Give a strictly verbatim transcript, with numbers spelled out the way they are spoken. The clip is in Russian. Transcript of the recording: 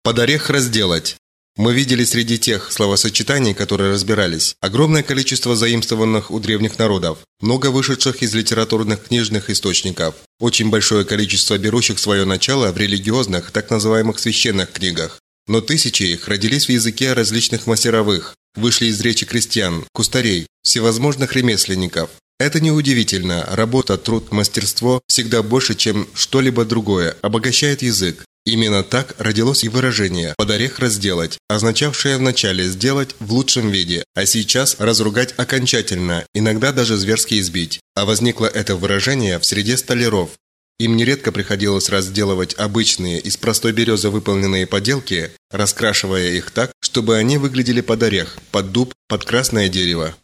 Под орех разделать. Мы видели среди тех словосочетаний, которые разбирались, огромное количество заимствованных у древних народов, много вышедших из литературных книжных источников, очень большое количество берущих свое начало в религиозных, так называемых священных книгах. Но тысячи их родились в языке различных мастеровых, вышли из речи крестьян, кустарей, всевозможных ремесленников. Это неудивительно, работа, труд, мастерство всегда больше, чем что-либо другое, обогащает язык. Именно так родилось и выражение «под орех разделать», означавшее вначале сделать в лучшем виде, а сейчас разругать окончательно, иногда даже зверски избить. А возникло это выражение в среде столяров. Им нередко приходилось разделывать обычные из простой березы выполненные поделки, раскрашивая их так, чтобы они выглядели под орех, под дуб, под красное дерево.